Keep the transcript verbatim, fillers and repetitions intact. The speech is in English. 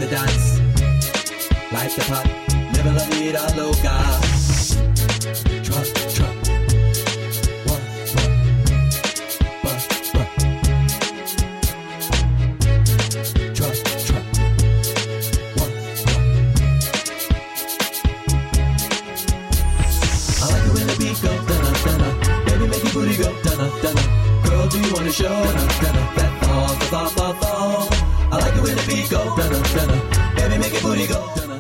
the dance. Light the pot, live la vida loca. Trot, trot. One, one. One, one. Trot, trot. One, one. I like it when the beat go da-na, da-na. Baby, make your booty go da-na, da-na. Girl, do you wanna show da-na, da-na. That fall, fall, fall, fall. I like it when the beat go da-na, da-na. Baby, make your booty go da-na.